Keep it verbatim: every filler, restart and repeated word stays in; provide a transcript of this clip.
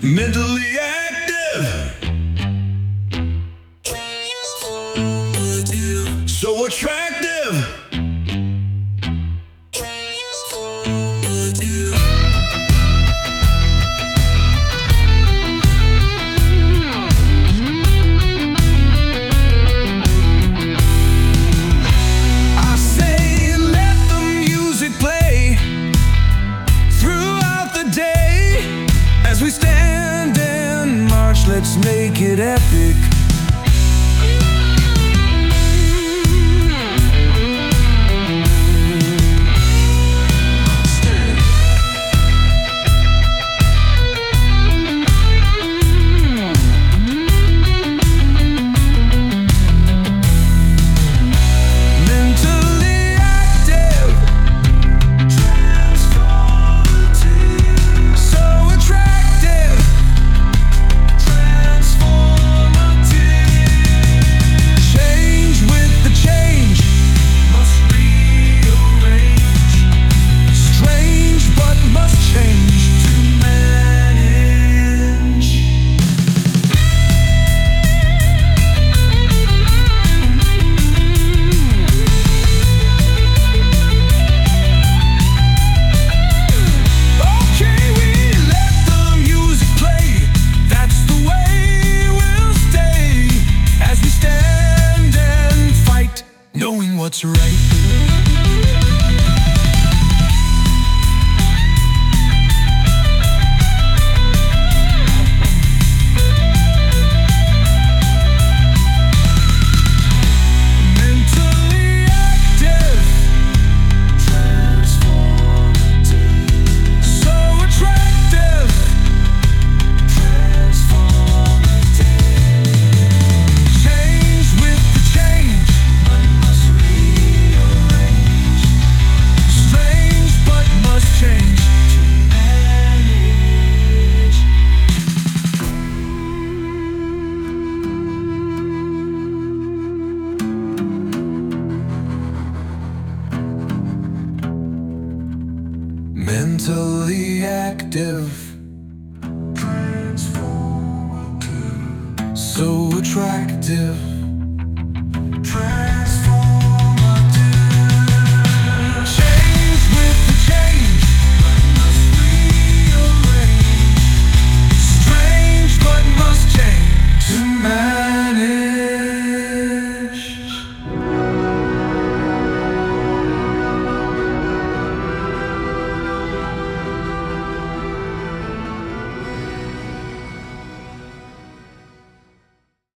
Mentally active, so attractive. I say let the music play throughout the day. As we stand and march, let's make it epic. Mentally active, so attractive, change with the change, must rearrange, strange but must change to manage. Okay, we let the music play. That's the way we'll stay. As we stand and fight, knowing what's right. Mentally active, so attractive, change with the change, strange but must change to manage. Mentally active, so attractive,